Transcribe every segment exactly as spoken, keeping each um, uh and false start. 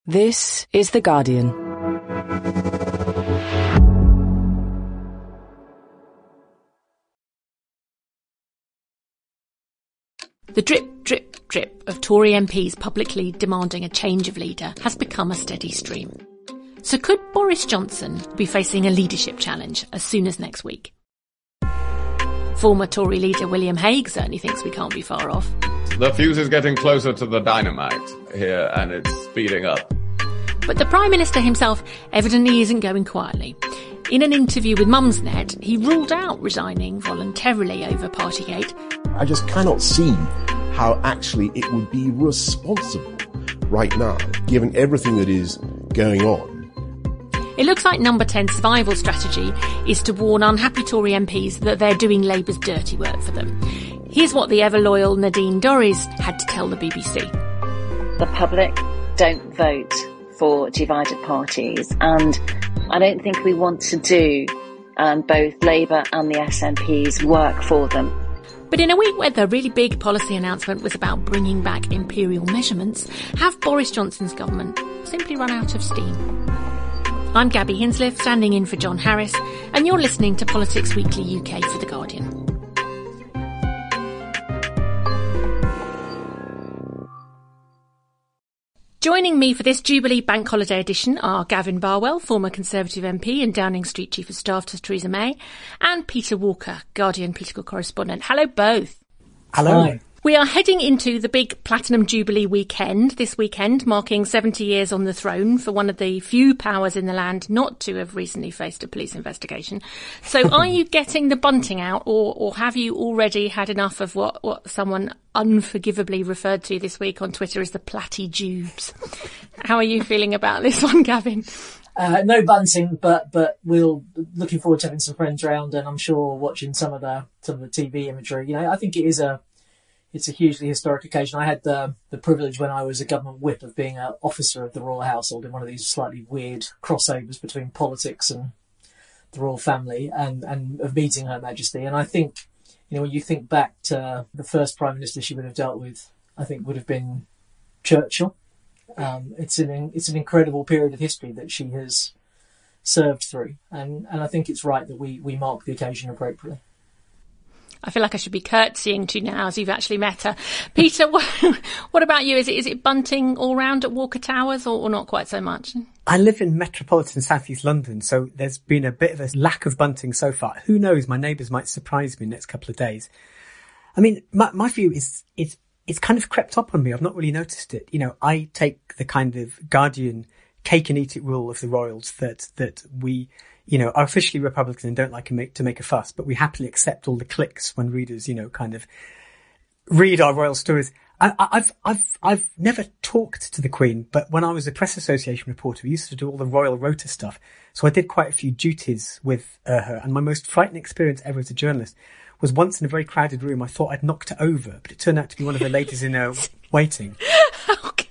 This is The Guardian. The drip, drip, drip of Tory M Ps publicly demanding a change of leader has become a steady stream. So could Boris Johnson be facing a leadership challenge as soon as next week? Former Tory leader William Hague certainly thinks we can't be far off. The fuse is getting closer to the dynamite here, and it's speeding up. But the Prime Minister himself evidently isn't going quietly. In an interview with Mumsnet, he ruled out resigning voluntarily over Partygate. I just cannot see how actually it would be responsible right now, given everything that is going on. It looks like Number ten's survival strategy is to warn unhappy Tory M Ps that they're doing Labour's dirty work for them. Here's what the ever-loyal Nadine Dorries had to tell the B B C. The public don't vote for divided parties, and I don't think we want to do um, both Labour and the S N P's work for them. But in a week where the really big policy announcement was about bringing back imperial measurements, have Boris Johnson's government simply run out of steam? I'm Gabby Hinsliff, standing in for John Harris, and you're listening to Politics Weekly U K for The Guardian. Joining me for this Jubilee Bank Holiday edition are Gavin Barwell, former Conservative M P and Downing Street Chief of Staff to Theresa May, and Peter Walker, Guardian political correspondent. Hello both. Hello. Hi. We are heading into the big Platinum Jubilee weekend this weekend, marking seventy years on the throne for one of the few powers in the land not to have recently faced a police investigation. So are you getting the bunting out, or, or have you already had enough of what, what someone unforgivably referred to this week on Twitter as the platty-jubes? How are you feeling about this one, Gavin? Uh, no bunting, but but we'll looking forward to having some friends round, and I'm sure watching some of the some of the T V imagery. You know, I think it is a it's a hugely historic occasion. I had the the privilege when I was a government whip of being an officer of the royal household in one of these slightly weird crossovers between politics and the royal family, and and of meeting Her Majesty. And I think, you know, when you think back to the first Prime Minister she would have dealt with, I think would have been Churchill. Um, it's an it's an incredible period of history that she has served through, and, and I think it's right that we, we mark the occasion appropriately. I feel like I should be curtsying to you now as you've actually met her. Peter, what, what about you? Is it is it bunting all round at Walker Towers, or, or not quite so much? I live in metropolitan South East London, so there's been a bit of a lack of bunting so far. Who knows? My neighbours might surprise me in the next couple of days. I mean, my, my view is it's it's kind of crept up on me. I've not really noticed it. You know, I take the kind of Guardian cake and eat it rule of the royals that that we, you know, are officially Republican and don't like to make, to make a fuss, but we happily accept all the clicks when readers, you know, kind of read our royal stories. I, I've, I've, I've never talked to the Queen, but when I was a press association reporter, we used to do all the royal rota stuff. So I did quite a few duties with uh, her, and my most frightening experience ever as a journalist was once in a very crowded room. I thought I'd knocked her over, but it turned out to be one of the ladies in her waiting. Okay.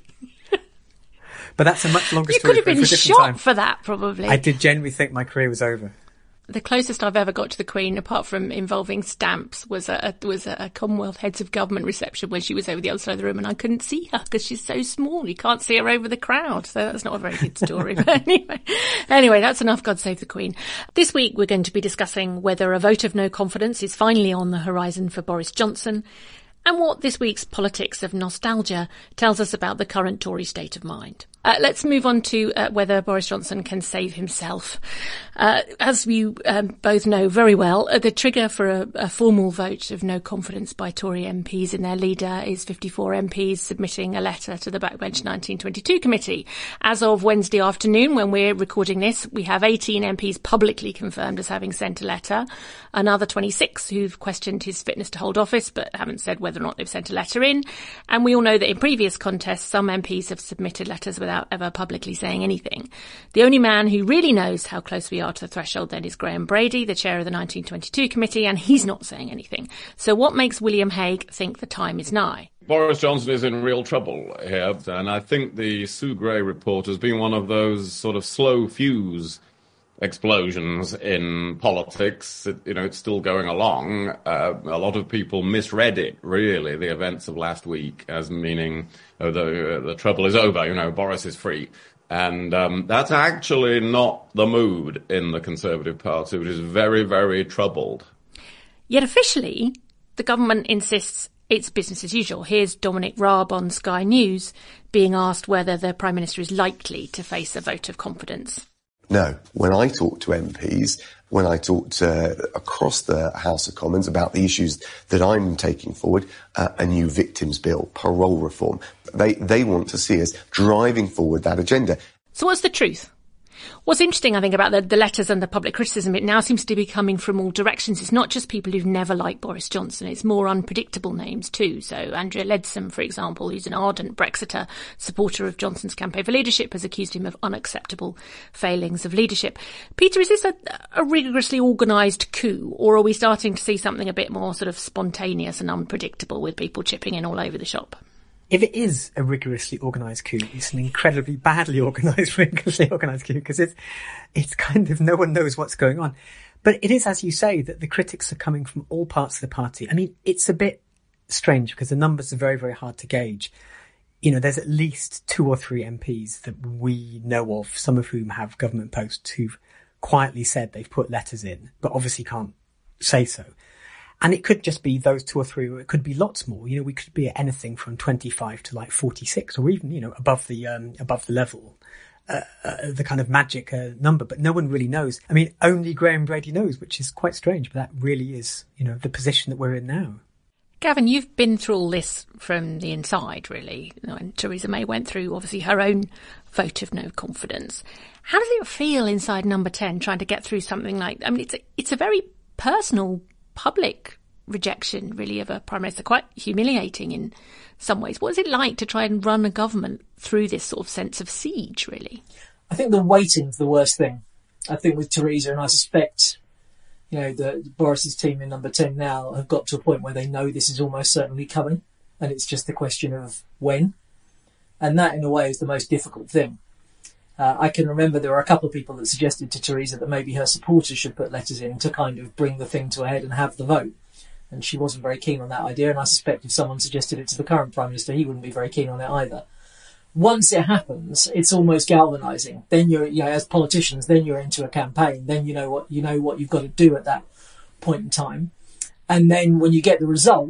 But that's a much longer you story. You could have been for shot time. for that, probably. I did genuinely think my career was over. The closest I've ever got to the Queen, apart from involving stamps, was a was a Commonwealth Heads of Government reception when she was over the other side of the room, and I couldn't see her because she's so small. You can't see her over the crowd, so that's not a very good story. But anyway, anyway, that's enough. God save the Queen. This week we're going to be discussing whether a vote of no confidence is finally on the horizon for Boris Johnson, and what this week's politics of nostalgia tells us about the current Tory state of mind. Uh, let's move on to uh, whether Boris Johnson can save himself. Uh, as you um, both know very well, uh, the trigger for a, a formal vote of no confidence by Tory M Ps in their leader is fifty-four M Ps submitting a letter to the Backbench nineteen twenty-two committee. As of Wednesday afternoon, when we're recording this, we have eighteen M Ps publicly confirmed as having sent a letter, another twenty-six who've questioned his fitness to hold office but haven't said whether or not they've sent a letter in. And we all know that in previous contests, some M Ps have submitted letters without ever publicly saying anything. The only man who really knows how close we are to the threshold then is Graham Brady, the chair of the nineteen twenty-two committee, and he's not saying anything. So what makes William Hague think the time is nigh? Boris Johnson is in real trouble here, and I think the Sue Gray report has been one of those sort of slow fuse explosions in politics. It, you know, it's still going along. Uh, a lot of people misread it, really, the events of last week, as meaning, oh, the, uh, the trouble is over, you know, Boris is free. And um, that's actually not the mood in the Conservative Party, which is very, very troubled. Yet officially, the government insists it's business as usual. Here's Dominic Raab on Sky News being asked whether the Prime Minister is likely to face a vote of confidence. No. When I talk to M Ps, when I talk to, across the House of Commons about the issues that I'm taking forward, uh, a new victims bill, parole reform, they, they want to see us driving forward that agenda. So what's the truth? What's interesting, I think, about the, the letters and the public criticism, it now seems to be coming from all directions. It's not just people who've never liked Boris Johnson. It's more unpredictable names too. So Andrea Leadsom, for example, who's an ardent Brexiter, supporter of Johnson's campaign for leadership, has accused him of unacceptable failings of leadership. Peter, is this a, a rigorously organised coup, or are we starting to see something a bit more sort of spontaneous and unpredictable with people chipping in all over the shop? If it is a rigorously organised coup, it's an incredibly badly organised, rigorously organised coup, because it's, it's kind of no one knows what's going on. But it is, as you say, that the critics are coming from all parts of the party. I mean, it's a bit strange because the numbers are very, very hard to gauge. You know, there's at least two or three M Ps that we know of, some of whom have government posts, who've quietly said they've put letters in, but obviously can't say so. And it could just be those two or three, or it could be lots more. You know, we could be at anything from twenty-five to like forty-six, or even, you know, above the, um, above the level, uh, uh, the kind of magic uh, number. But no one really knows. I mean, only Graham Brady knows, which is quite strange, but that really is, you know, the position that we're in now. Gavin, you've been through all this from the inside, really. You know, and Theresa May went through, obviously, her own vote of no confidence. How does it feel inside Number ten, trying to get through something like, I mean, it's a, it's a very personal, public rejection, really, of a Prime Minister, quite humiliating in some ways. What is it like to try and run a government through this sort of sense of siege, really? I think the waiting's the worst thing. I think with Theresa, and I suspect, you know, the Boris's team in Number ten now have got to a point where they know this is almost certainly coming, and it's just a question of when. And that, in a way, is the most difficult thing. Uh, I can remember there were a couple of people that suggested to Theresa that maybe her supporters should put letters in to kind of bring the thing to a head and have the vote. And she wasn't very keen on that idea. And I suspect if someone suggested it to the current Prime Minister, he wouldn't be very keen on it either. Once it happens, it's almost galvanising. Then you're, you know, as politicians, then you're into a campaign. Then you know what, you know what you've got to do at that point in time. And then when you get the result,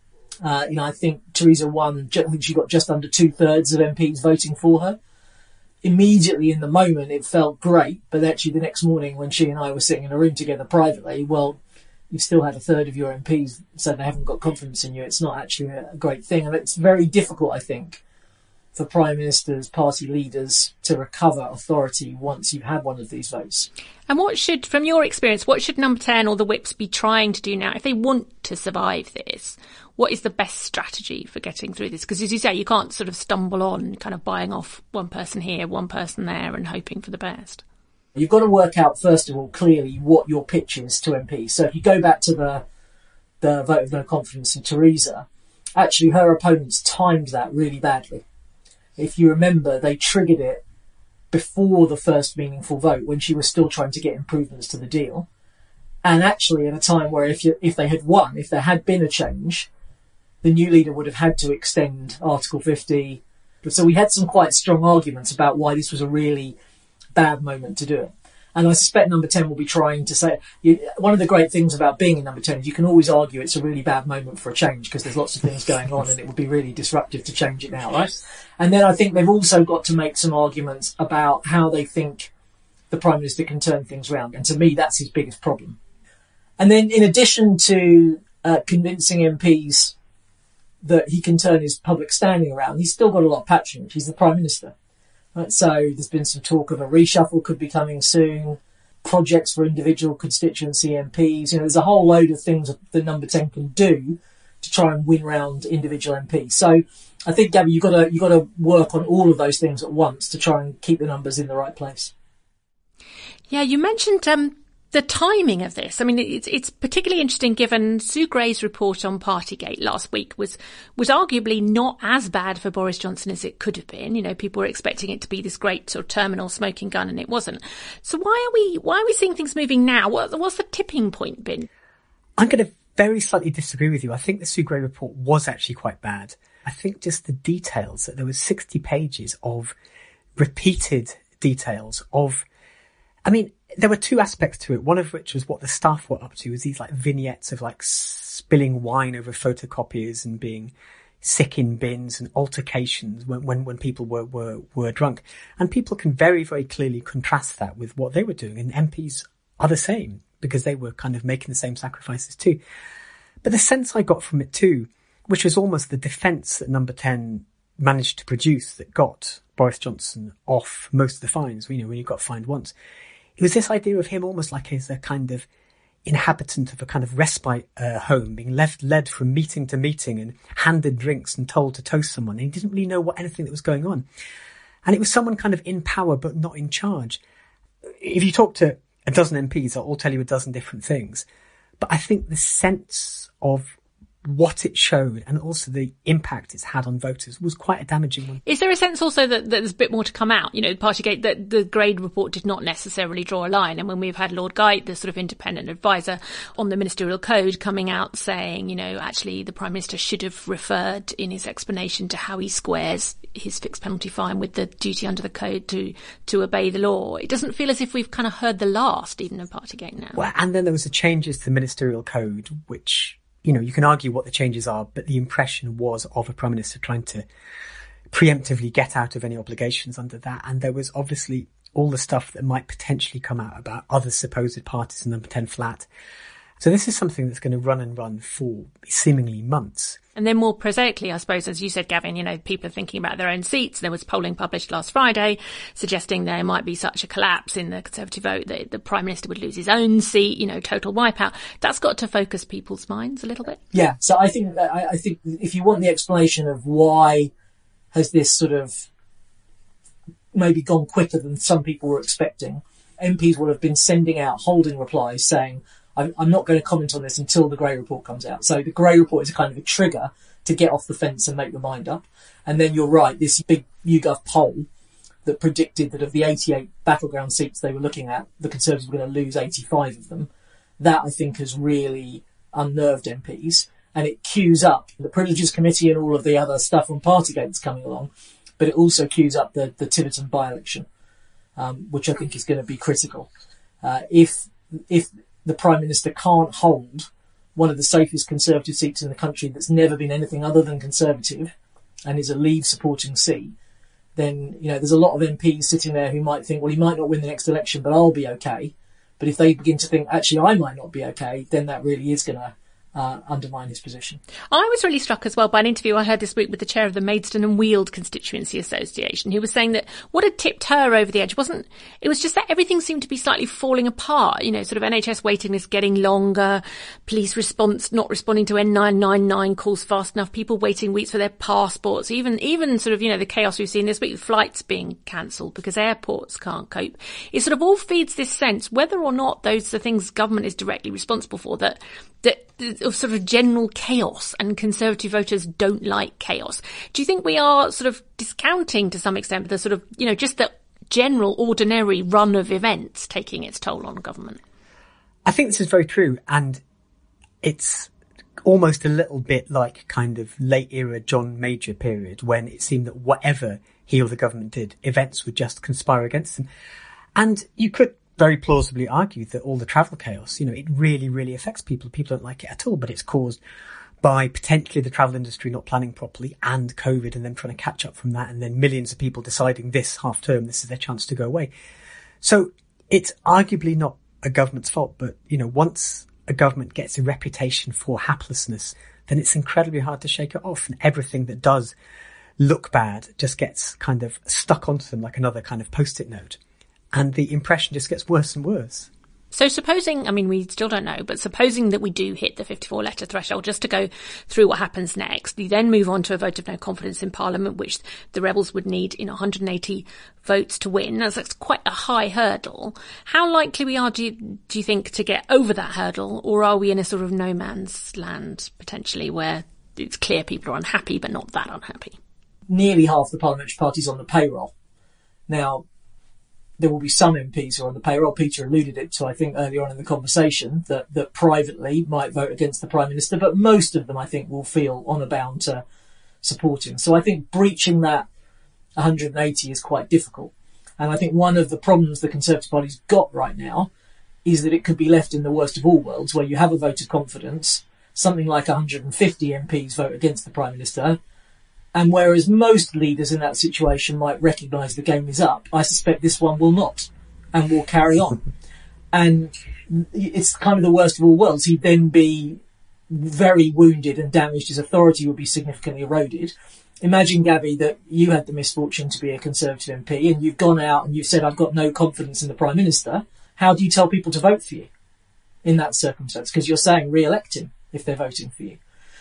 uh, you know, I think Theresa won, I think she got just under two thirds of M Ps voting for her. Immediately in the moment, it felt great. But actually the next morning when she and I were sitting in a room together privately, well, you've still had a third of your M Ps say they haven't got confidence in you. It's not actually a great thing. And it's very difficult, I think, for Prime Ministers, party leaders to recover authority once you've had one of these votes. And what should, from your experience, what should Number ten or the whips be trying to do now? If they want to survive this, what is the best strategy for getting through this? Because as you say, you can't sort of stumble on kind of buying off one person here, one person there and hoping for the best. You've got to work out, first of all, clearly what your pitch is to M Ps. So if you go back to the the vote of no confidence in Theresa, actually her opponents timed that really badly. If you remember, they triggered it before the first meaningful vote when she was still trying to get improvements to the deal. And actually at a time where if you, if they had won, if there had been a change, the new leader would have had to extend Article fifty. So we had some quite strong arguments about why this was a really bad moment to do it. And I suspect Number ten will be trying to say, you, one of the great things about being in Number ten is you can always argue it's a really bad moment for a change because there's lots of things going on and it would be really disruptive to change it now, right? And then I think they've also got to make some arguments about how they think the Prime Minister can turn things around. And to me, that's his biggest problem. And then in addition to uh, convincing M Ps that he can turn his public standing around, he's still got a lot of patronage. He's the Prime Minister. Right, so there's been some talk of a reshuffle could be coming soon, projects for individual constituency M Ps. You know, there's a whole load of things that Number ten can do to try and win round individual M Ps. So I think, Gabby, you've got to, you've got to work on all of those things at once to try and keep the numbers in the right place. Yeah, you mentioned um, the timing of this, I mean, it's it's particularly interesting given Sue Gray's report on Partygate last week was was arguably not as bad for Boris Johnson as it could have been. You know, people were expecting it to be this great sort of terminal smoking gun, and it wasn't. So why are we why are we seeing things moving now? What, what's the tipping point been? I'm going to very slightly disagree with you. I think the Sue Gray report was actually quite bad. I think just the details, that there was sixty pages of repeated details of, I mean, there were two aspects to it, one of which was what the staff were up to, was these like vignettes of like spilling wine over photocopiers and being sick in bins and altercations when, when, when people were, were, were drunk. And people can very, very clearly contrast that with what they were doing. And M Ps are the same because they were kind of making the same sacrifices too. But the sense I got from it too, which was almost the defence that Number ten managed to produce that got Boris Johnson off most of the fines, you know, when he got fined once, it was this idea of him almost like as a kind of inhabitant of a kind of respite uh, home, being left led from meeting to meeting and handed drinks and told to toast someone. And he didn't really know what anything that was going on. And it was someone kind of in power but not in charge. If you talk to a dozen M Ps, they'll all tell you a dozen different things. But I think the sense of what it showed and also the impact it's had on voters was quite a damaging one. Is there a sense also that, that there's a bit more to come out? You know, Partygate, that the Grade report did not necessarily draw a line. And when we've had Lord Geidt, the sort of independent advisor on the ministerial code, coming out saying, you know, actually the Prime Minister should have referred in his explanation to how he squares his fixed penalty fine with the duty under the code to, to obey the law. It doesn't feel as if we've kind of heard the last, even of Partygate now. Well, and then there was the changes to the ministerial code, which, you know, you can argue what the changes are, but the impression was of a Prime Minister trying to preemptively get out of any obligations under that. And there was obviously all the stuff that might potentially come out about other supposed parties in Number ten flat. So this is something that's going to run and run for seemingly months. And then more prosaically, I suppose, as you said, Gavin, you know, people are thinking about their own seats. There was polling published last Friday suggesting there might be such a collapse in the Conservative vote that the Prime Minister would lose his own seat, you know, total wipeout. That's got to focus people's minds a little bit. Yeah, so I think I, I think if you want the explanation of why has this sort of maybe gone quicker than some people were expecting, M Ps will have been sending out holding replies saying, I'm not going to comment on this until the Gray report comes out. So the Gray report is a kind of a trigger to get off the fence and make your mind up. And then you're right, this big YouGov poll that predicted that of the eighty-eight battleground seats they were looking at, the Conservatives were going to lose eighty-five of them. That, I think, has really unnerved M Ps. And it cues up the Privileges Committee and all of the other stuff on Partygate's coming along. But it also cues up the, the Tiverton by-election, um, which I think is going to be critical. Uh, if, if, the Prime Minister can't hold one of the safest Conservative seats in the country that's never been anything other than Conservative and is a Leave supporting seat, then, you know, there's a lot of M Ps sitting there who might think, well, he might not win the next election, but I'll be okay. But if they begin to think, actually, I might not be okay, then that really is going to Uh, undermine his position. I was really struck as well by an interview I heard this week with the chair of the Maidstone and Weald Constituency Association, who was saying that what had tipped her over the edge wasn't, it was just that everything seemed to be slightly falling apart, you know, sort of N H S waiting lists getting longer, police response not responding to N nine nine nine calls fast enough, people waiting weeks for their passports, even, even sort of, you know, the chaos we've seen this week, flights being cancelled because airports can't cope. It sort of all feeds this sense, whether or not those are things government is directly responsible for, that that of sort of general chaos, and Conservative voters don't like chaos. Do you think we are sort of discounting to some extent the sort of, you know, just the general ordinary run of events taking its toll on government? I think this is very true, and it's almost a little bit like kind of late era John Major period, when it seemed that whatever he or the government did, events would just conspire against them. And you could very plausibly argue that all the travel chaos, you know, it really, really affects people. People don't like it at all, but it's caused by potentially the travel industry not planning properly and COVID, and then trying to catch up from that, and then millions of people deciding this half term, this is their chance to go away. So it's arguably not a government's fault, but, you know, once a government gets a reputation for haplessness, then it's incredibly hard to shake it off, and everything that does look bad just gets kind of stuck onto them like another kind of post-it note. And the impression just gets worse and worse. So supposing, I mean, we still don't know, but supposing that we do hit the fifty-four letter threshold, just to go through what happens next, you then move on to a vote of no confidence in Parliament, which the rebels would need, you know, one hundred eighty votes to win. That's, that's quite a high hurdle. How likely we are, do you, do you think, to get over that hurdle? Or are we in a sort of no man's land, potentially, where it's clear people are unhappy, but not that unhappy? Nearly half the parliamentary parties on the payroll. Now, there will be some M Ps who are on the payroll. Peter alluded it to, I think, earlier on in the conversation, that, that privately might vote against the Prime Minister, but most of them, I think, will feel honour bound to support him. So I think breaching that one hundred eighty is quite difficult. And I think one of the problems the Conservative Party's got right now is that it could be left in the worst of all worlds, where you have a vote of confidence, something like one hundred fifty M Ps vote against the Prime Minister, and whereas most leaders in that situation might recognise the game is up, I suspect this one will not, and will carry on. And it's kind of the worst of all worlds. He'd then be very wounded and damaged. His authority would be significantly eroded. Imagine, Gabby, that you had the misfortune to be a Conservative M P and you've gone out and you've said, I've got no confidence in the Prime Minister. How do you tell people to vote for you in that circumstance? Because you're saying re-elect him if they're voting for you.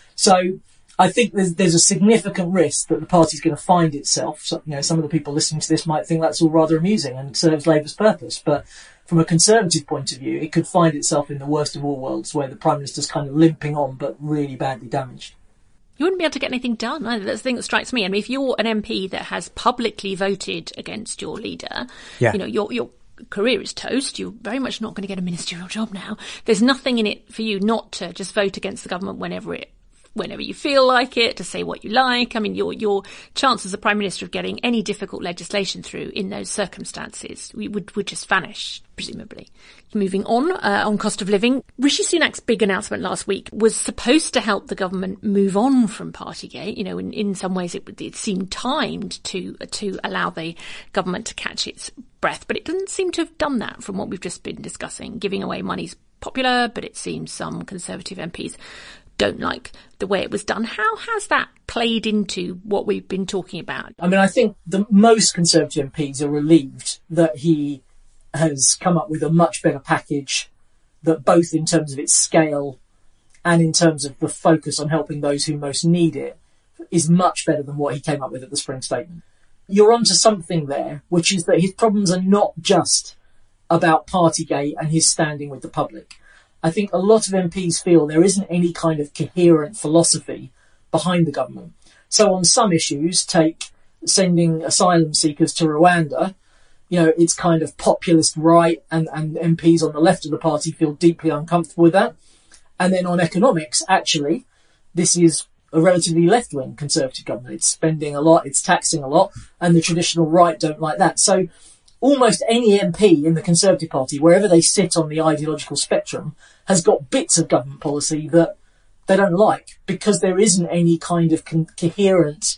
So I think there's, there's a significant risk that the party's going to find itself. So, you know, some of the people listening to this might think that's all rather amusing and serves Labour's purpose. But from a Conservative point of view, it could find itself in the worst of all worlds, where the Prime Minister's kind of limping on, but really badly damaged. You wouldn't be able to get anything done either. That's the thing that strikes me. I mean, if you're an M P that has publicly voted against your leader, yeah. you know, your your career is toast. You're very much not going to get a ministerial job now. There's nothing in it for you not to just vote against the government whenever it whenever you feel like it, to say what you like. I mean, your your chance as a Prime Minister of getting any difficult legislation through in those circumstances would, would just vanish, presumably. Moving on, uh, on cost of living, Rishi Sunak's big announcement last week was supposed to help the government move on from Partygate. You know, in, in some ways it, it seemed timed to to allow the government to catch its breath, but it doesn't seem to have done that from what we've just been discussing. Giving away money's popular, but it seems some Conservative M Ps don't like the way it was done. How has that played into what we've been talking about? I mean, I think the most Conservative M Ps are relieved that he has come up with a much better package, that both in terms of its scale and in terms of the focus on helping those who most need it is much better than what he came up with at the spring statement. You're onto something there, which is that his problems are not just about Partygate and his standing with the public. I think a lot of M Ps feel there isn't any kind of coherent philosophy behind the government. So on some issues, take sending asylum seekers to Rwanda, you know, it's kind of populist right, and, and M Ps on the left of the party feel deeply uncomfortable with that. And then on economics, actually, this is a relatively left-wing Conservative government. It's spending a lot, it's taxing a lot, and the traditional right don't like that. So almost any M P in the Conservative Party, wherever they sit on the ideological spectrum, has got bits of government policy that they don't like, because there isn't any kind of con- coherent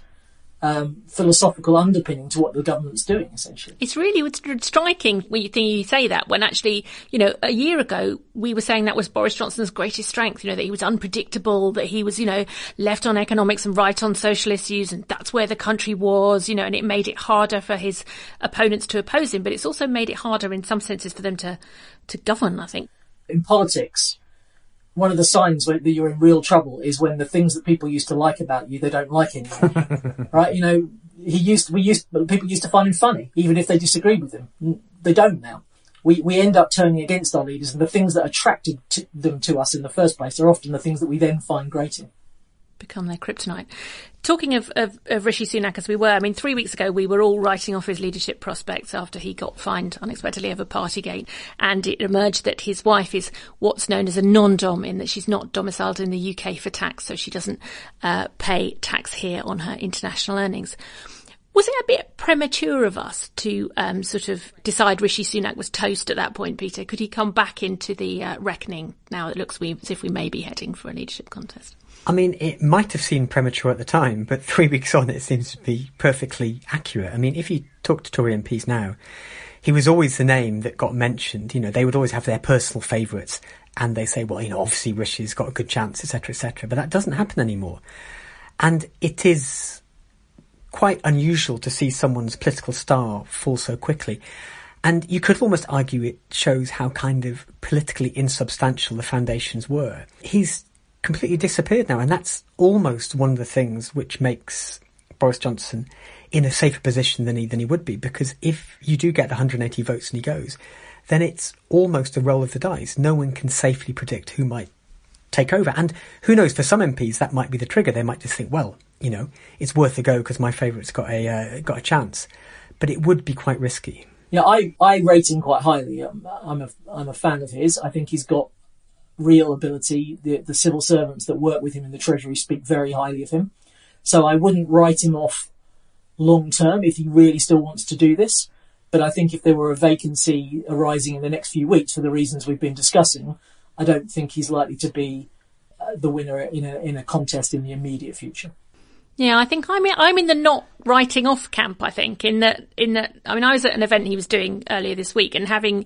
um, philosophical underpinning to what the government's doing, essentially. It's really it's striking when you think you say that, when actually, you know, a year ago we were saying that was Boris Johnson's greatest strength, you know, that he was unpredictable, that he was, you know, left on economics and right on social issues, and that's where the country was, you know, and it made it harder for his opponents to oppose him, but it's also made it harder in some senses for them to, to govern, I think. In politics, one of the signs that you're in real trouble is when the things that people used to like about you, they don't like anymore. Right? You know, he used, we used, people used to find him funny, even if they disagreed with him. They don't now. We, we end up turning against our leaders, and the things that attracted to them to us in the first place are often the things that we then find grating. Become their kryptonite. Talking of, of, of Rishi Sunak as we were, I mean, three weeks ago we were all writing off his leadership prospects after he got fined unexpectedly over Partygate, and it emerged that his wife is what's known as a non-dom, in that she's not domiciled in the U K for tax, so she doesn't uh, pay tax here on her international earnings. Was it a bit premature of us to um, sort of decide Rishi Sunak was toast at that point, Peter? Could he come back into the uh, reckoning now it looks we, as if we may be heading for a leadership contest? I mean, it might have seemed premature at the time, but three weeks on, it seems to be perfectly accurate. I mean, if you talk to Tory M Ps now, he was always the name that got mentioned. You know, they would always have their personal favourites, and they say, well, you know, obviously Rishi's got a good chance, et cetera, et cetera. But that doesn't happen anymore. And it is quite unusual to see someone's political star fall so quickly. And you could almost argue it shows how kind of politically insubstantial the foundations were. He's completely disappeared now, and that's almost one of the things which makes Boris Johnson in a safer position than he than he would be, because if you do get one hundred eighty votes and he goes, then it's almost a roll of the dice. No one can safely predict who might take over. And who knows, for some M Ps, that might be the trigger. They might just think, well, you know, it's worth a go because my favourite's got a uh, got a chance. But it would be quite risky. Yeah, I, I rate him quite highly. I'm, I'm a I'm a fan of his. I think he's got real ability. The the civil servants that work with him in the Treasury speak very highly of him. So I wouldn't write him off long term if he really still wants to do this. But I think if there were a vacancy arising in the next few weeks for the reasons we've been discussing, I don't think he's likely to be uh, the winner in a in a contest in the immediate future. Yeah, I think I'm in, I'm in the not writing off camp, I think, in that, in that, I mean, I was at an event he was doing earlier this week, and having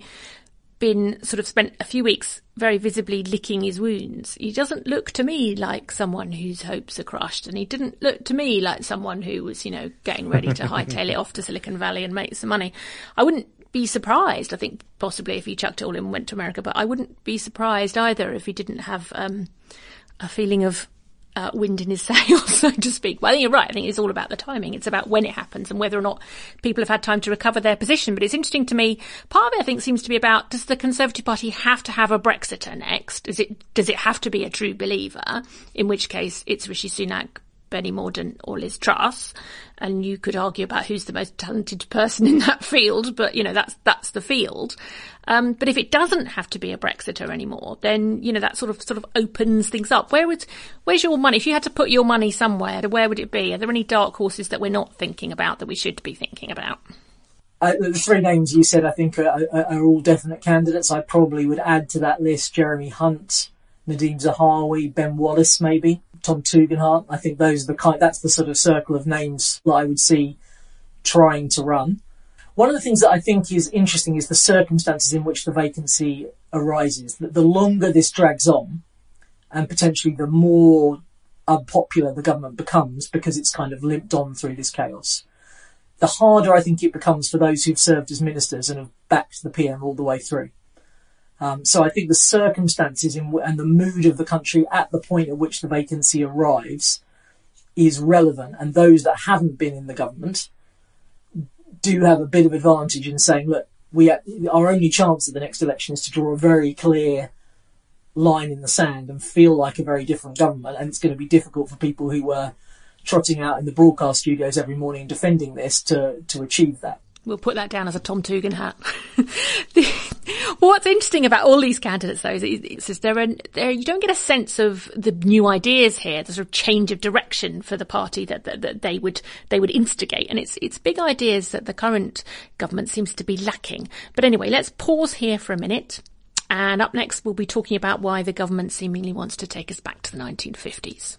been sort of spent a few weeks very visibly licking his wounds, he doesn't look to me like someone whose hopes are crushed, and he didn't look to me like someone who was, you know, getting ready to hightail it off to Silicon Valley and make some money. I wouldn't be surprised, I think, possibly if he chucked it all in and went to America, but I wouldn't be surprised either if he didn't have um, a feeling of Uh, wind in his sails, so to speak. Well, you're right. I think it's all about the timing. It's about when it happens and whether or not people have had time to recover their position. But it's interesting to me. Part of it, I think, seems to be about, does the Conservative Party have to have a Brexiter next? Is it, does it have to be a true believer? In which case, it's Rishi Sunak, Benny Mordaunt or Liz Truss. And you could argue about who's the most talented person in that field, but, you know, that's that's the field. Um, but if it doesn't have to be a Brexiter anymore, then, you know, that sort of sort of opens things up. Where would, where's your money? If you had to put your money somewhere, where would it be? Are there any dark horses that we're not thinking about that we should be thinking about? Uh, the three names you said, I think, are, are, are all definite candidates. I probably would add to that list Jeremy Hunt, Nadhim Zahawi, Ben Wallace, maybe Tom Tugendhat. I think those are the kind. That's the sort of circle of names that I would see trying to run. One of the things that I think is interesting is the circumstances in which the vacancy arises. That the longer this drags on, and potentially the more unpopular the government becomes because it's kind of limped on through this chaos, the harder I think it becomes for those who've served as ministers and have backed the P M all the way through. Um, so I think the circumstances in w- and the mood of the country at the point at which the vacancy arrives is relevant. And those that haven't been in the government do have a bit of advantage in saying, look, we ha- our only chance at the next election is to draw a very clear line in the sand and feel like a very different government. And it's going to be difficult for people who were trotting out in the broadcast studios every morning and defending this to, to achieve that. We'll put that down as a Tom Tugendhat. the, what's interesting about all these candidates, though, is, is, is there, an, there you don't get a sense of the new ideas here, the sort of change of direction for the party that, that, that they would they would instigate, and it's it's big ideas that the current government seems to be lacking. But anyway, let's pause here for a minute, and up next we'll be talking about why the government seemingly wants to take us back to the nineteen fifties.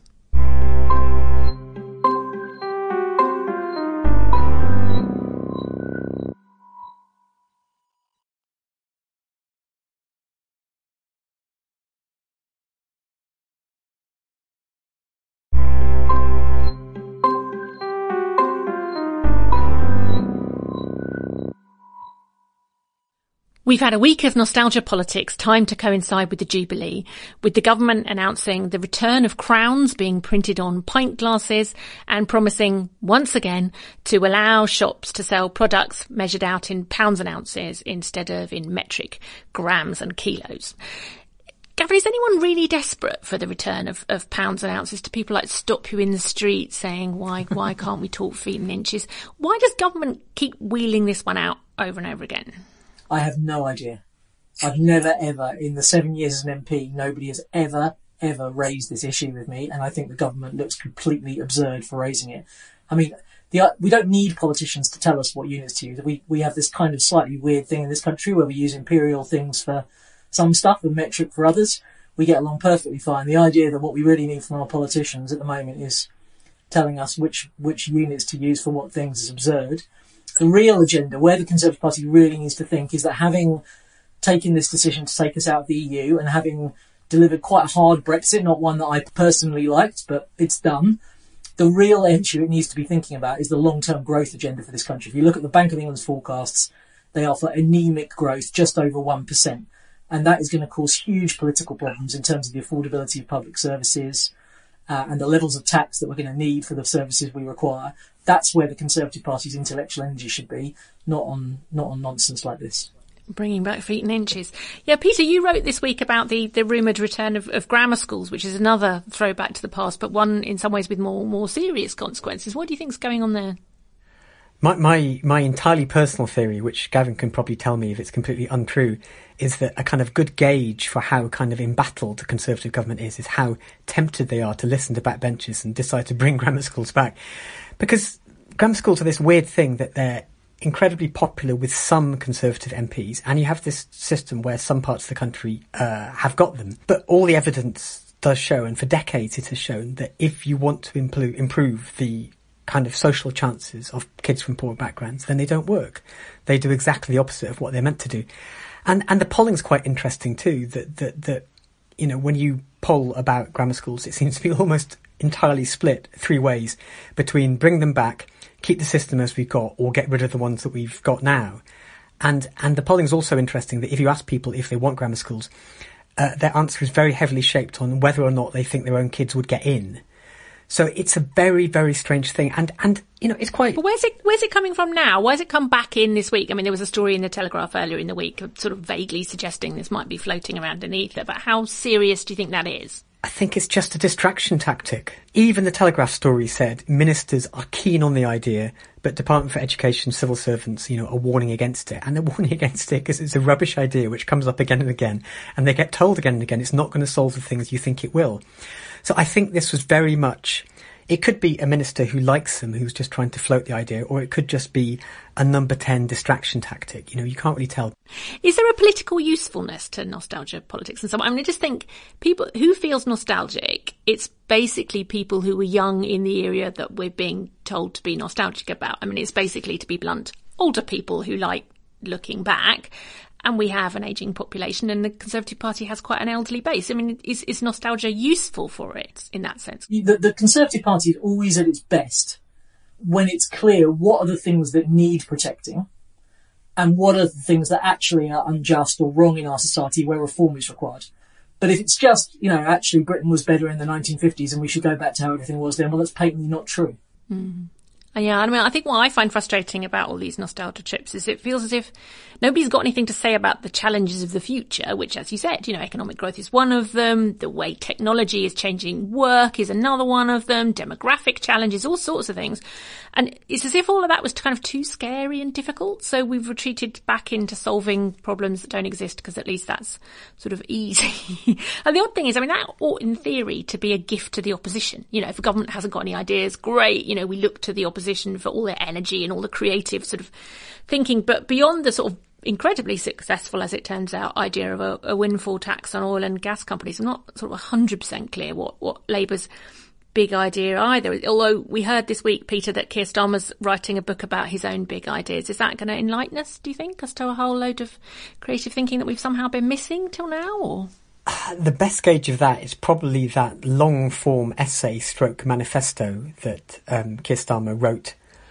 We've had a week of nostalgia politics, timed to coincide with the Jubilee, with the government announcing the return of crowns being printed on pint glasses and promising, once again, to allow shops to sell products measured out in pounds and ounces instead of in metric grams and kilos. Gavin, is anyone really desperate for the return of, of pounds and ounces? Do people like stop you in the street saying, why, why can't we talk feet and inches? Why does government keep wheeling this one out over and over again? I have no idea. I've never, ever, in the seven years as an M P, nobody has ever, ever raised this issue with me, and I think the government looks completely absurd for raising it. I mean, the, we don't need politicians to tell us what units to use. We, we have this kind of slightly weird thing in this country where we use imperial things for some stuff and metric for others. We get along perfectly fine. The idea that what we really need from our politicians at the moment is telling us which, which units to use for what things is absurd. The real agenda, where the Conservative Party really needs to think, is that having taken this decision to take us out of the E U and having delivered quite a hard Brexit, not one that I personally liked, but it's done, the real issue it needs to be thinking about is the long-term growth agenda for this country. If you look at the Bank of England's forecasts, They are for anemic growth, just over one percent. And that is going to cause huge political problems in terms of the affordability of public services uh, and the levels of tax that we're going to need for the services we require. That's where the Conservative Party's intellectual energy should be, not on not on nonsense like this. Bringing back feet and inches. Yeah, Peter, you wrote this week about the, the rumoured return of, of grammar schools, which is another throwback to the past, but one in some ways with more more serious consequences. What do you think's going on there? My, my, my entirely personal theory, which Gavin can probably tell me if it's completely untrue, is that a kind of good gauge for how kind of embattled the Conservative government is, is how tempted they are to listen to backbenchers and decide to bring grammar schools back. Because grammar schools are this weird thing that they're incredibly popular with some Conservative M Ps, and you have this system where some parts of the country uh, have got them. But all the evidence does show, and for decades it has shown, that if you want to impl- improve the kind of social chances of kids from poor backgrounds, then they don't work. They do exactly the opposite of what they're meant to do. And and the polling's quite interesting too, that, that, that, you know, when you poll about grammar schools, it seems to be almost entirely split three ways between bring them back, keep the system as we've got, or get rid of the ones that we've got now. And and the polling's also interesting that if you ask people if they want grammar schools, uh, their answer is very heavily shaped on whether or not they think their own kids would get in. So it's a very, very strange thing. And, and you know, it's quite... But where's it, where's it coming from now? Why has it come back in this week? I mean, there was a story in the Telegraph earlier in the week sort of vaguely suggesting this might be floating around in ether. But how serious do you think that is? I think it's just a distraction tactic. Even the Telegraph story said ministers are keen on the idea, but Department for Education civil servants, you know, are warning against it. And they're warning against it because it's a rubbish idea which comes up again and again. And they get told again and again it's not going to solve the things you think it will. So I think this was very much, it could be a minister who likes them, who's just trying to float the idea, or it could just be a number ten distraction tactic. You know, you can't really tell. Is there a political usefulness to nostalgia politics and so on? I mean, I just think people who feels nostalgic, it's basically people who were young in the area that we're being told to be nostalgic about. I mean, it's basically, to be blunt, older people who like looking back. And we have an ageing population, and the Conservative Party has quite an elderly base. I mean, is, is nostalgia useful for it in that sense? The, the Conservative Party is always at its best when it's clear what are the things that need protecting and what are the things that actually are unjust or wrong in our society where reform is required. But if it's just, you know, actually Britain was better in the nineteen fifties and we should go back to how everything was then, well, that's patently not true. Mm-hmm. Yeah, I mean, I think what I find frustrating about all these nostalgia trips is it feels as if nobody's got anything to say about the challenges of the future, which, as you said, you know, economic growth is one of them. The way technology is changing work is another one of them. Demographic challenges, all sorts of things. And it's as if all of that was kind of too scary and difficult. So we've retreated back into solving problems that don't exist because at least that's sort of easy. And the odd thing is, I mean, that ought in theory to be a gift to the opposition. You know, if the government hasn't got any ideas, great. You know, we look to the opposition for all their energy and all the creative sort of thinking. But beyond the sort of incredibly successful, as it turns out, idea of a, a windfall tax on oil and gas companies, I'm not sort of one hundred percent clear what, what Labour's big idea either. Although we heard this week, Peter, that Keir Starmer's writing a book about his own big ideas. Is that going to enlighten us, do you think, as to a whole load of creative thinking that we've somehow been missing till now? Or the best gauge of that is probably that long-form essay stroke manifesto that um, Keir Starmer wrote.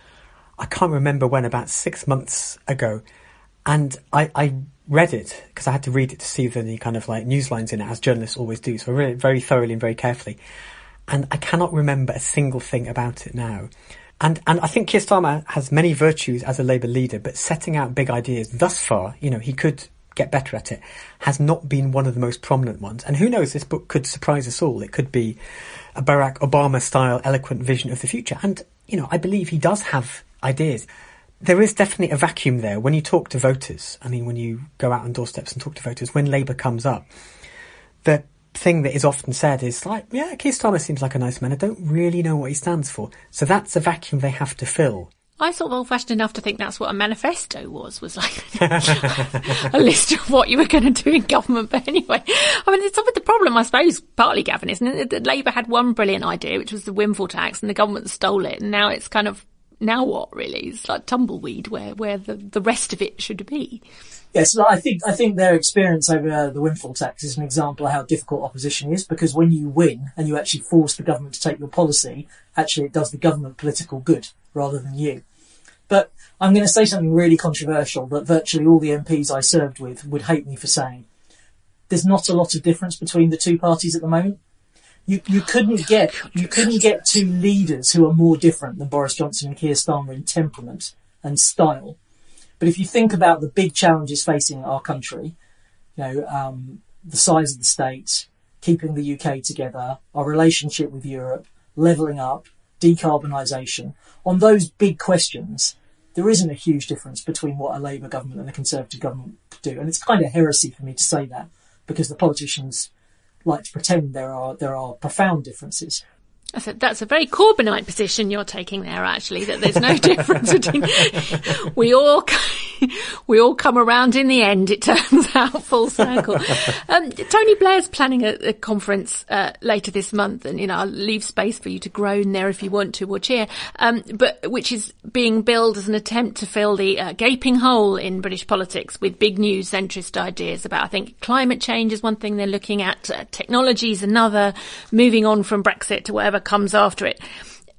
I can't remember when, about six months ago. And I, I read it because I had to read it to see the, the kind of like news lines in it, as journalists always do. So I read it very thoroughly and very carefully. And I cannot remember a single thing about it now. And and I think Keir Starmer has many virtues as a Labour leader, but setting out big ideas thus far, you know, he could get better at it, has not been one of the most prominent ones. And who knows, this book could surprise us all. It could be a Barack Obama-style eloquent vision of the future. And, you know, I believe he does have ideas. There is definitely a vacuum there. When you talk to voters, I mean, when you go out on doorsteps and talk to voters, when Labour comes up, the thing that is often said is like, yeah, Keir Starmer seems like a nice man. I don't really know what he stands for. So that's a vacuum they have to fill. I sort of old-fashioned enough to think that's what a manifesto was, was like a list of what you were going to do in government. But anyway, I mean, it's the problem, I suppose, partly, Gavin, isn't it? That Labour had one brilliant idea, which was the windfall tax, and the government stole it. And now it's kind of, now what, really? It's like tumbleweed where, where the, the rest of it should be. Yes, I think I think their experience over uh, the windfall tax is an example of how difficult opposition is, because when you win and you actually force the government to take your policy, actually it does the government political good rather than you. But I'm going to say something really controversial that virtually all the M Ps I served with would hate me for saying. There's not a lot of difference between the two parties at the moment. You you couldn't get you couldn't get two leaders who are more different than Boris Johnson and Keir Starmer in temperament and style. But if you think about the big challenges facing our country, you know, um, the size of the state, keeping the U K together, our relationship with Europe, levelling up, decarbonisation, on those big questions, there isn't a huge difference between what a Labour government and a Conservative government could do. And it's kind of heresy for me to say that, because the politicians like to pretend there are there are profound differences. That's a, that's a very Corbynite position you're taking there, actually, that there's no difference between... We all we all come around in the end, it turns out, full circle. Um, Tony Blair's planning a, a conference uh, later this month, and, you know, I'll leave space for you to groan there if you want to or cheer, um, but which is being billed as an attempt to fill the uh, gaping hole in British politics with big new centrist ideas about, I think, climate change is one thing they're looking at, uh, technology is another, moving on from Brexit to whatever comes after it.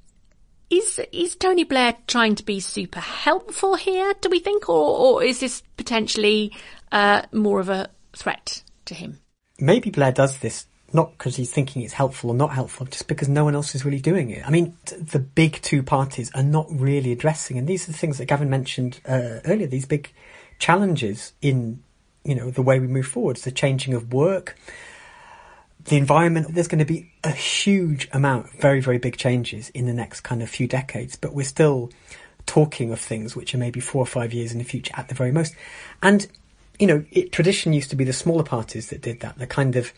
Is is Tony Blair trying to be super helpful here, do we think, or, or is this potentially uh, more of a threat to him? Maybe Blair does this not because he's thinking it's helpful or not helpful, just because no one else is really doing it. I mean, t- the big two parties are not really addressing, and these are the things that Gavin mentioned uh, earlier, these big challenges in, you know, the way we move forward, the changing of work, the environment. There's going to be a huge amount of very, very big changes in the next kind of few decades, but we're still talking of things which are maybe four or five years in the future at the very most. And, you know, it, tradition used to be the smaller parties that did that. The kind of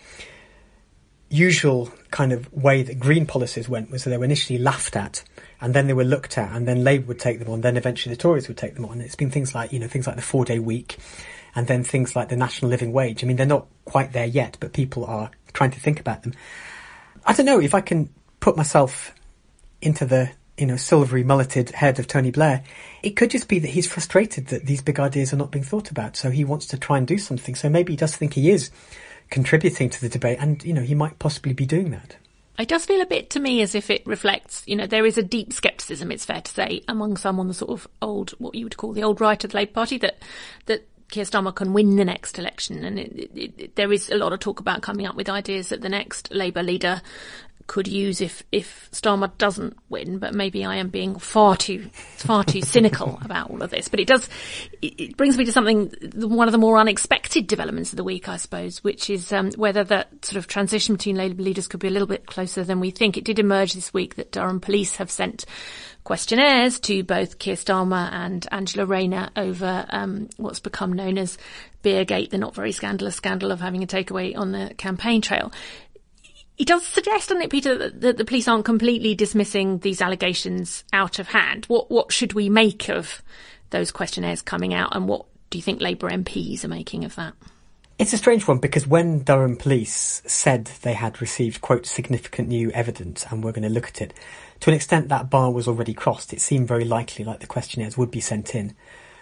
usual kind of way that Green policies went was that they were initially laughed at, and then they were looked at, and then Labour would take them on, then eventually the Tories would take them on. It's been things like, you know, things like the four-day week, and then things like the national living wage. I mean, they're not quite there yet, but people are trying to think about them. I don't know if I can put myself into the, you know, silvery mulleted head of Tony Blair. It could just be that he's frustrated that these big ideas are not being thought about, so he wants to try and do something. So maybe he does think he is contributing to the debate, and, you know, he might possibly be doing that. It does feel a bit to me as if it reflects, you know, there is a deep scepticism, it's fair to say, among some on the sort of old, what you would call the old right of the Labour Party, that that Keir Starmer can win the next election. And it, it, it, there is a lot of talk about coming up with ideas that the next Labour leader could use if, if Starmer doesn't win. But maybe I am being far too, far too cynical about all of this. But it does, it, it brings me to something, one of the more unexpected developments of the week, I suppose, which is um, whether that sort of transition between Labour leaders could be a little bit closer than we think. It did emerge this week that Durham police have sent questionnaires to both Keir Starmer and Angela Rayner over um, what's become known as Beergate, the not very scandalous scandal of having a takeaway on the campaign trail. It does suggest, doesn't it, Peter, that, that the police aren't completely dismissing these allegations out of hand. What what should we make of those questionnaires coming out, and what do you think Labour M Ps are making of that? It's a strange one, because when Durham police said they had received, quote, significant new evidence and were going to look at it, to an extent that bar was already crossed. It seemed very likely like the questionnaires would be sent in.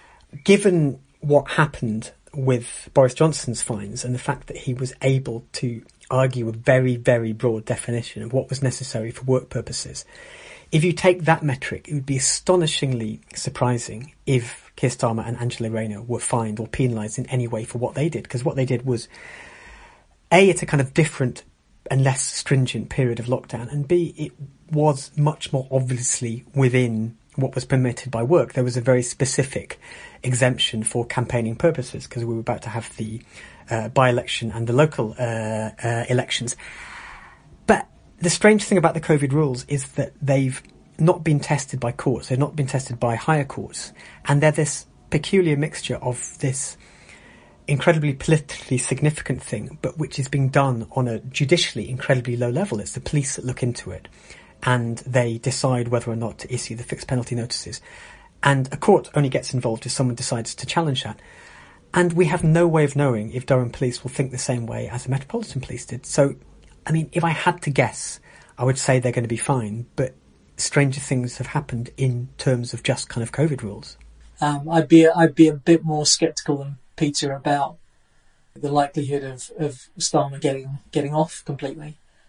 Given what happened with Boris Johnson's fines and the fact that he was able to argue a very, very broad definition of what was necessary for work purposes, if you take that metric, it would be astonishingly surprising if Keir Starmer and Angela Rayner were fined or penalised in any way for what they did. Because what they did was, A, it's a kind of different and less stringent period of lockdown, and B, it was much more obviously within what was permitted by work. There was a very specific exemption for campaigning purposes, because we were about to have the uh, by-election and the local uh, uh, elections. But the strange thing about the COVID rules is that they've not been tested by courts. They've not been tested by higher courts. And they're this peculiar mixture of this incredibly politically significant thing, but which is being done on a judicially incredibly low level. It's the police that look into it, and they decide whether or not to issue the fixed penalty notices. And a court only gets involved if someone decides to challenge that. And we have no way of knowing if Durham police will think the same way as the Metropolitan Police did. So, I mean, if I had to guess, I would say they're going to be fine, but stranger things have happened in terms of just kind of COVID rules. Um, I'd be I'd be a bit more sceptical than Peter about the likelihood of, of Starmer getting getting off completely.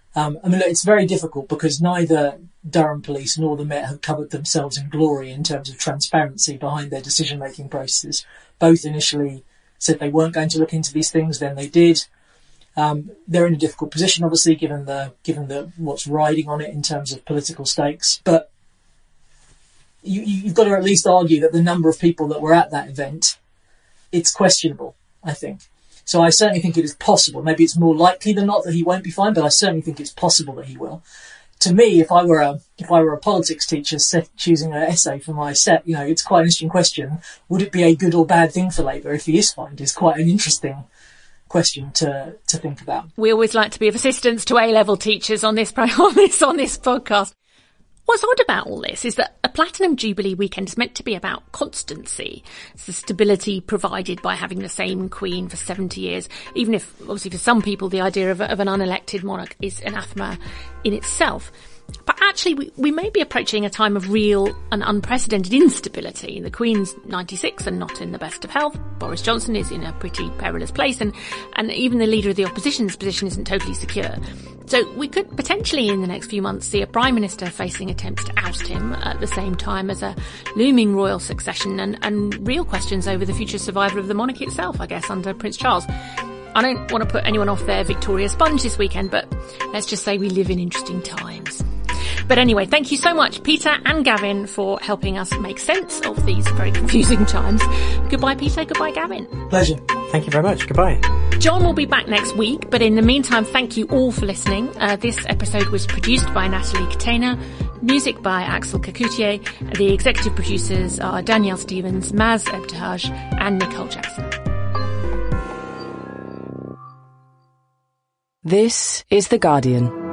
Um, I mean, look, it's very difficult because neither Durham Police nor the Met have covered themselves in glory in terms of transparency behind their decision-making processes. Both initially said they weren't going to look into these things, then they did. Um, they're in a difficult position, obviously, given the given the what's riding on it in terms of political stakes. But you, you've got to at least argue that the number of people that were at that event, it's questionable, I think. So I certainly think it is possible. Maybe it's more likely than not that he won't be fined, but I certainly think it's possible that he will. To me, if I were a if I were a politics teacher set, choosing an essay for my set, you know, it's quite an interesting question. Would it be a good or bad thing for Labour if he is fined? Is quite an interesting question to to think about. We always like to be of assistance to A-level teachers on this on this on this podcast. What's odd about all this is that a Platinum Jubilee weekend is meant to be about constancy. It's the stability provided by having the same Queen for seventy years, even if, obviously, for some people, the idea of, of an unelected monarch is anathema in itself. But actually, we, we may be approaching a time of real and unprecedented instability. The Queen's ninety-six and not in the best of health. Boris Johnson is in a pretty perilous place, and, and even the leader of the opposition's position isn't totally secure. So we could potentially, in the next few months, see a Prime Minister facing attempts to oust him at the same time as a looming royal succession and, and real questions over the future survival of the monarchy itself, I guess, under Prince Charles. I don't want to put anyone off their Victoria sponge this weekend, but let's just say we live in interesting times. But anyway, thank you so much, Peter and Gavin, for helping us make sense of these very confusing times. Goodbye, Peter. Goodbye, Gavin. Pleasure. Thank you very much. Goodbye. John will be back next week, but in the meantime, thank you all for listening. Uh, this episode was produced by Natalie Katena, music by Axel Kakoutié. The executive producers are Danielle Stevens, Maz Ebtihaj, and Nicole Jackson. This is The Guardian.